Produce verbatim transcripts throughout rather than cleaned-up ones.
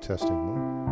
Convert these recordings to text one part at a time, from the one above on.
Testing.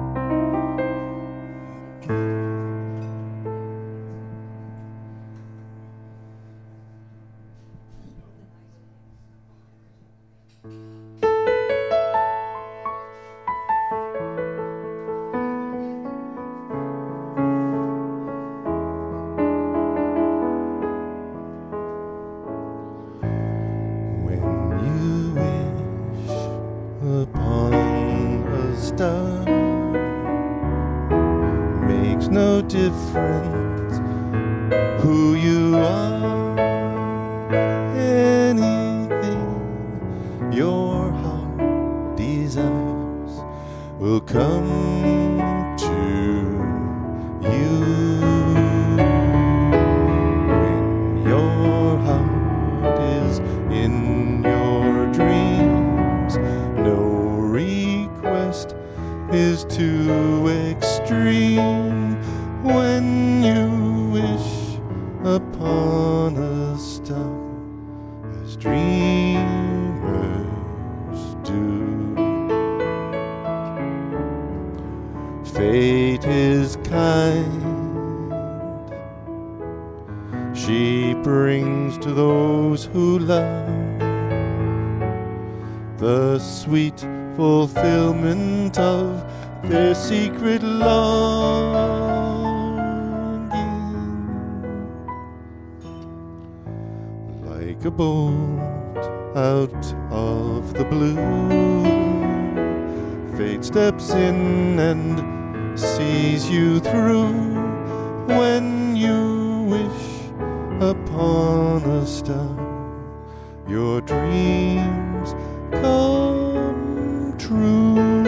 Steps in and sees you through when you wish upon a star. Your dreams come true.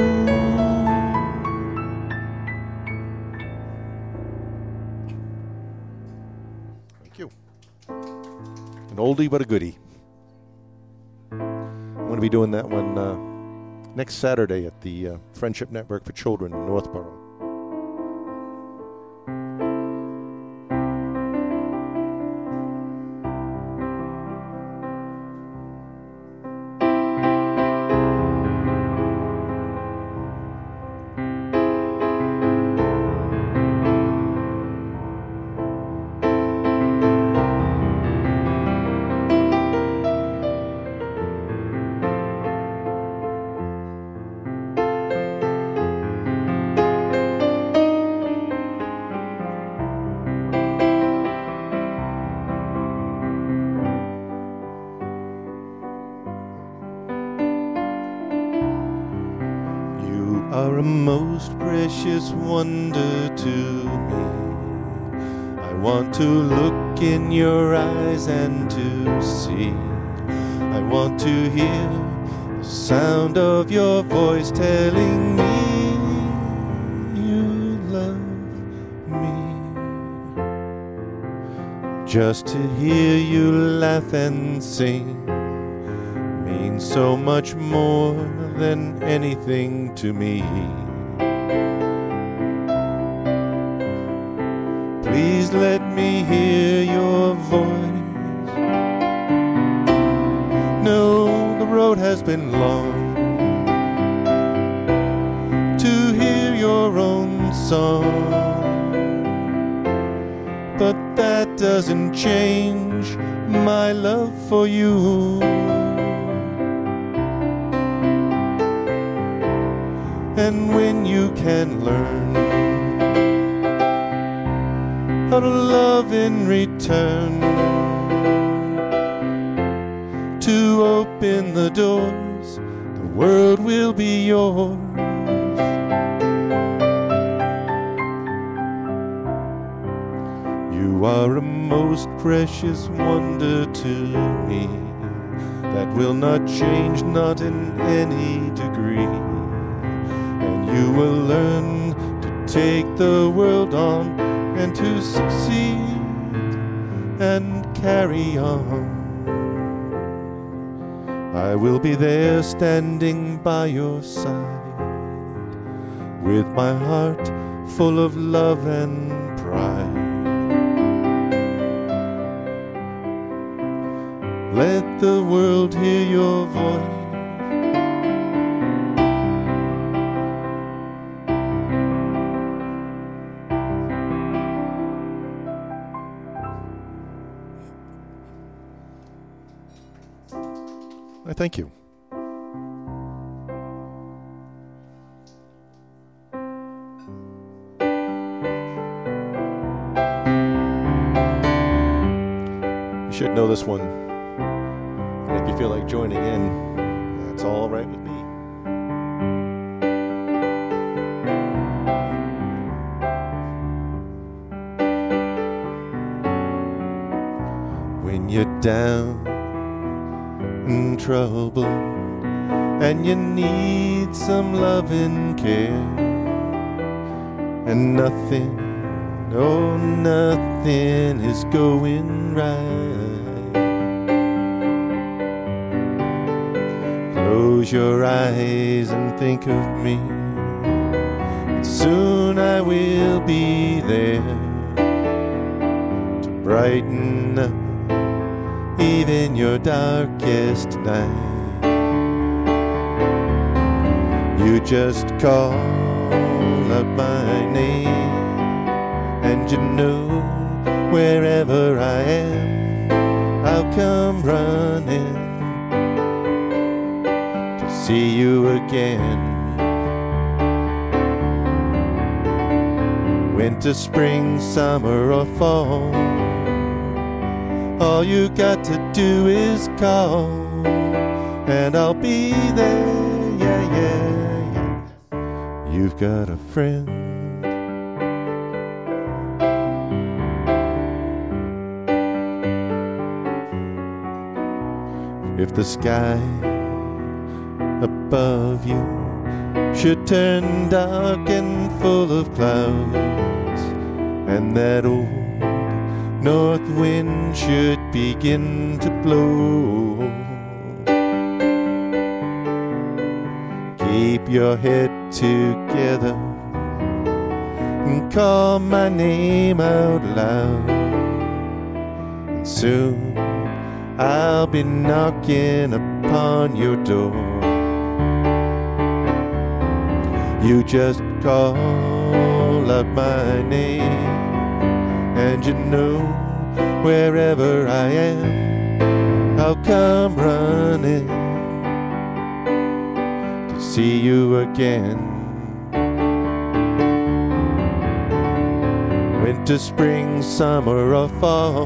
Thank you. An oldie but a goodie. I'm going to be doing that one uh, next Saturday at the uh, Friendship Network for Children in Northborough. Are a most precious wonder to me. I want to look in your eyes and to see. I want to hear the sound of your voice telling me you love me. Just to hear you laugh and sing means so much more than anything to me. Please let me hear your voice. No, the road has been long to hear your own song, but that doesn't change my love for you. And when you can learn how to love in return, to open the doors, the world will be yours. You are a most precious wonder to me that will not change, not in any degree. You will learn to take the world on and to succeed and carry on. I will be there standing by your side with my heart full of love and pride. Let the world hear your voice. I thank you. You should know this one. And if you feel like joining in, that's all right with me. When you're down and troubled and you need some loving care, and nothing, oh nothing is going right, close your eyes and think of me, and soon I will be there to brighten up even your darkest night. You just call out my name, and you know wherever I am, I'll come running to see you again. Winter, spring, summer, or fall, all you got to do is call, and I'll be there, yeah, yeah, yeah. You've got a friend. If the sky above you should turn dark and full of clouds, and that old north wind should begin to blow, keep your head together and call my name out loud, and soon I'll be knocking upon your door. You just call out my name, and you know wherever I am, I'll come running to see you again. Winter, spring, summer, or fall,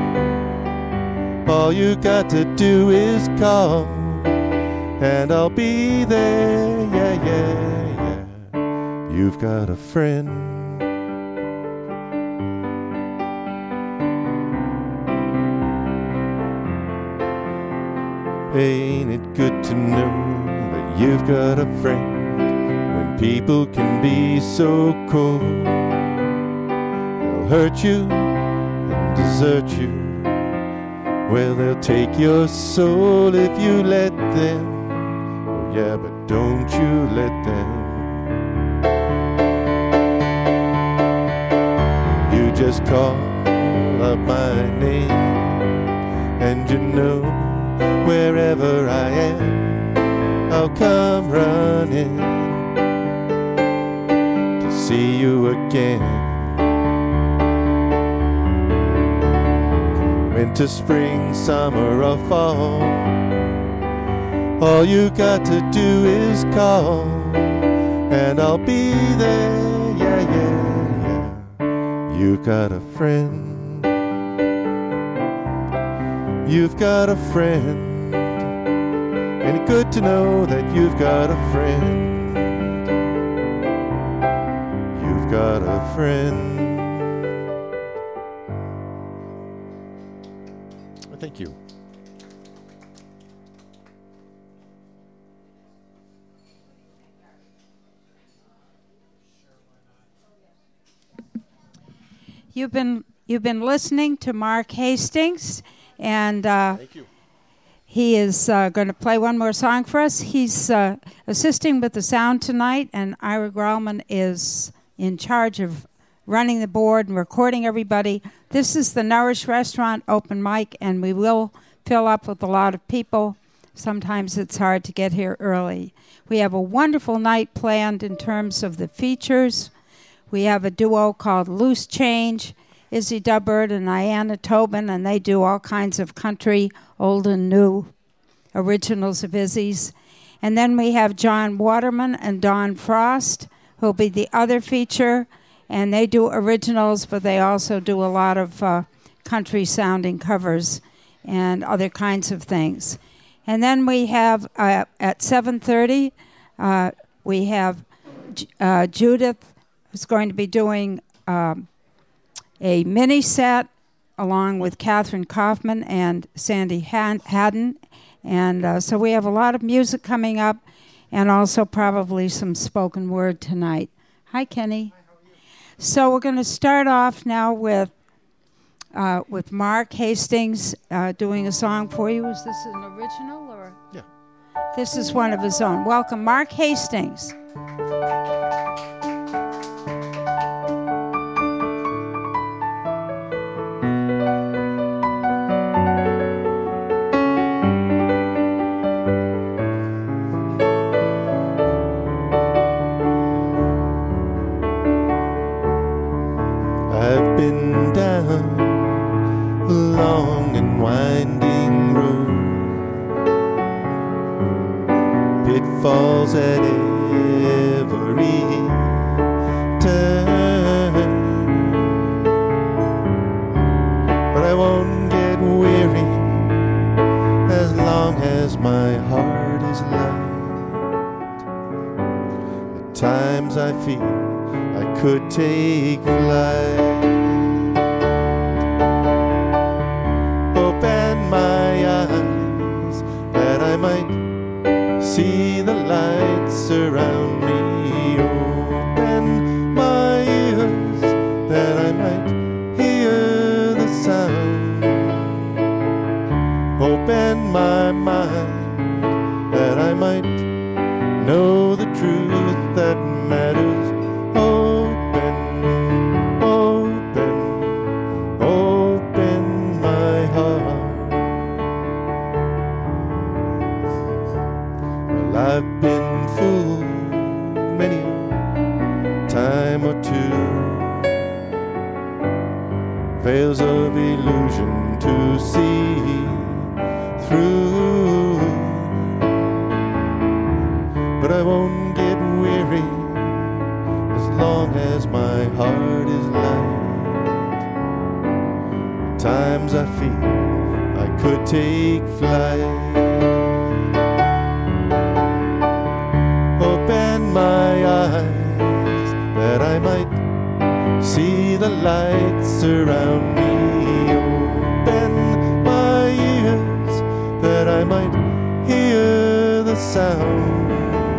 all you got to do is call, and I'll be there, yeah, yeah, yeah. You've got a friend. Ain't it good to know that you've got a friend when people can be so cold? They'll hurt you and desert you. Well, they'll take your soul if you let them. Oh yeah, but don't you let them. You just call out my name, and you know wherever I am, I'll come running to see you again. Winter, spring, summer, or fall, all you got to do is call, and I'll be there, yeah, yeah, yeah. You've got a friend. You've got a friend. Ain't it good to know that you've got a friend? You've got a friend. Thank you. You've been you've been listening to Mark Hastings, and uh, Thank you. He is uh, going to play one more song for us. He's uh, assisting with the sound tonight, and Ira Grauman is in charge of running the board and recording everybody. This is the Nourish Restaurant open mic, and we will fill up with a lot of people. Sometimes it's hard to get here early. We have a wonderful night planned in terms of the features. We have a duo called Loose Change, Izzy Dubbard and Ayanna Tobin, and they do all kinds of country, old and new. originals of Izzy's. And then we have John Waterman and Don Frost, who'll be the other feature. And they do originals, but they also do a lot of uh, country-sounding covers and other kinds of things. And then we have, uh, at seven thirty, uh, we have uh, Judith, who's going to be doing um, a mini set along with Catherine Kaufman and Sandy Han- Haddon. And uh, so we have a lot of music coming up and also probably some spoken word tonight. Hi, Kenny. Hi, how are you? So we're going to start off now with uh, with Mark Hastings uh, doing a song for you. Is this an original or? Yeah. This is one of his own. Welcome, Mark Hastings. I've been down the long and winding road, pitfalls at every turn, but I won't get weary as long as my heart is light. At times I feel I could take flight. Open my eyes that I might see the lights around me. Open my ears that I might hear the sound. Open my mind that I might know the truth that matters. Open, open, open my heart. Well, I've been fooled many a time or two, veils of illusion to see through, but I won't get weary as long as my heart is light. At times I feel I could take flight. Open my eyes that I might see the lights around me. Open my ears that I might hear the sound.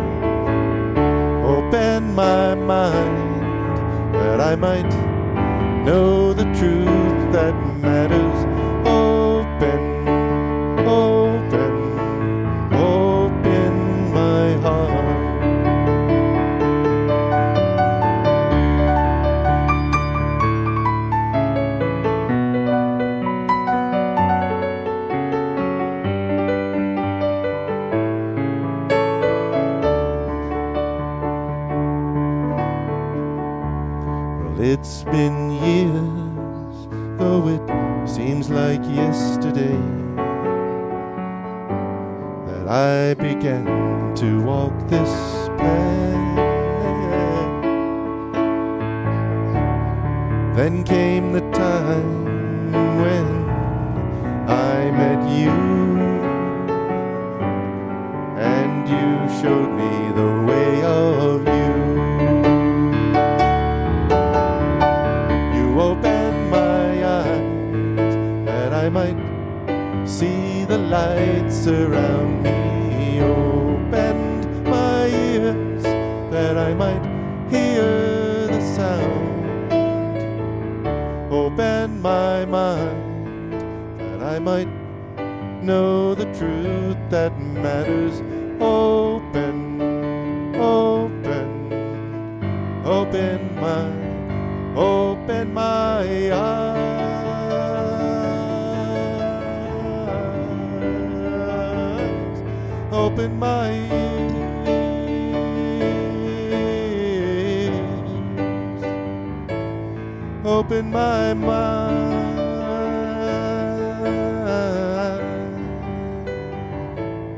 Open my mind that I might know the truth that matters. Open, open, open my heart. It's been years, though it seems like yesterday, that I began to walk this path. Then came the time when I met you, and you showed me the way of you. Open my eyes that I might see the lights around me. Opened my ears that I might hear the sound. Open my mind that I might know the truth that matters. Open, open, open my Open my eyes, open my ears, open my mind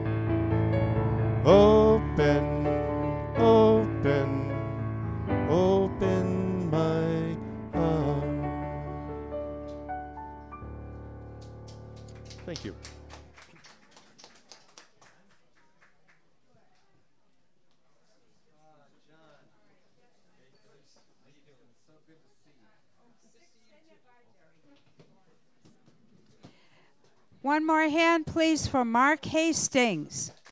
Thank you. One more hand, please, for Mark Hastings.